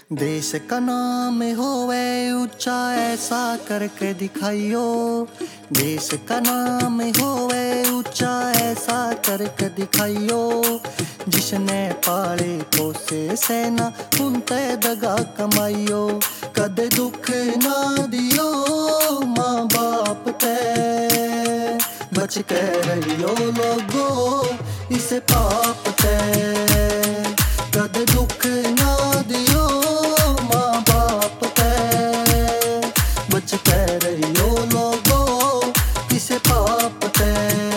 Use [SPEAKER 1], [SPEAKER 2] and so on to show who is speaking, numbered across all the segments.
[SPEAKER 1] देश का नाम होवे ऊंचा ऐसा करके दिखाइयो। देश का नाम होवे ऊंचा ऐसा करके दिखाइयो। जिसने पाले पोसे सेना उनते दगा कमाइयो। कदे दुख ना दियो माँ बाप ते, बच के रहियो लोगो इस पाप ते। कदे दुख ना दियो माँ बाप ते, बच के रहियो लोगो इस पाप ते।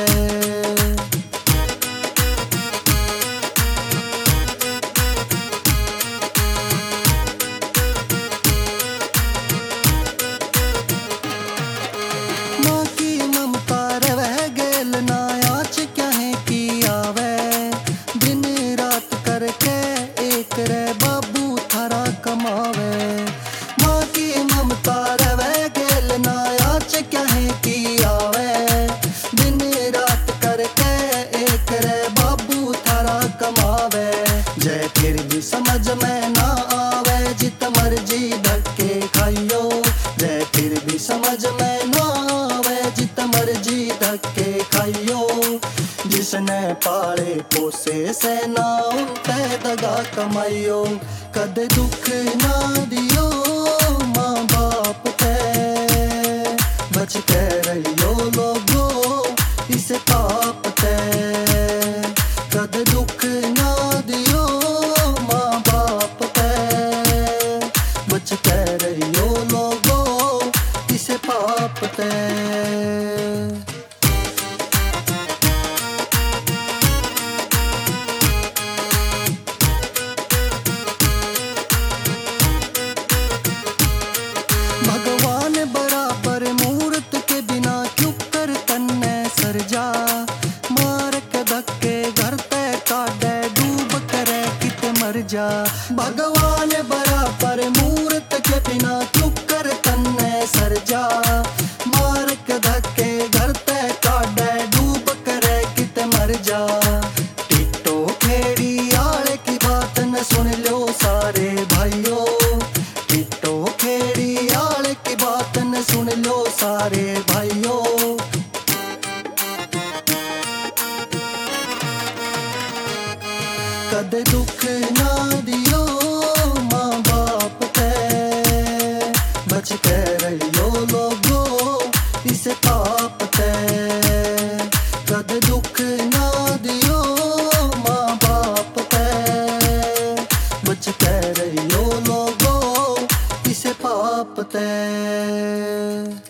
[SPEAKER 1] माँ की ममता रह गेल ना आँच क्या है की आवे। दिन रात करके एक रे बाबू थारा कमावे। माँ की ममता रह गेल ना आँच क्या है की आवे। दिन रात करके एक रे बाबू थारा कमावे। जय फिर भी समझ में ना आवे जित मर्जी धक्के खाइयो। जय फिर भी समझ में ना आवे जित मर्जी धक्के खाइयो। जिसने पाले पोसे सेना उनते दगा कमाइयो। कदे दुख ना दियो माँ बाप ते, बच के रहियो लोगो इस पाप ते। कदे दुख ना दियो माँ बाप ते, बच के रहियो लोगो इस पाप ते। भगवान बराबर मूर्त के बिना क्यों कर तन्ने सरजा। मार के धक्के घर ते काटे डूब करे कित मर जा। भगवान बराबर मूर्त के बिना क्यों कर तन्ने सरजा। मार के धक्के घर ते काटे डूब करे कित मर जा। टिट्टो खेड़ी आले की बात न सुन लो सारे भाइयों। टिट्टो खेड़ी आले की बात न सुन लो सारे भाइयों। कदे दुख ना दियो माँ बाप ते, बच के रहियो लोगो इस पाप ते। कदे दुख ना दियो माँ बाप ते, बच के रहियो लोगो इस पाप ते।